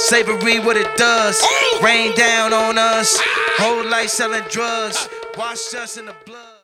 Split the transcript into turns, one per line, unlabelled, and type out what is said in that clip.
Slavery, what it does. Rain down on us. Whole life selling drugs. Wash us in the blood.